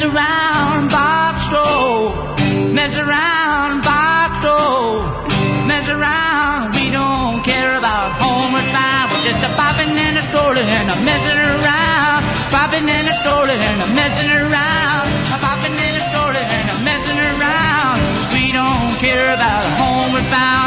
Mess around, Bob Stowe. Mess around, Bob Stowe. Mess around, we don't care about homeward bound. We're just a popping and a strolling and a messing around. Popping and a strolling and a messing around. A popping and a strolling and a messing around. We don't care about homeward bound.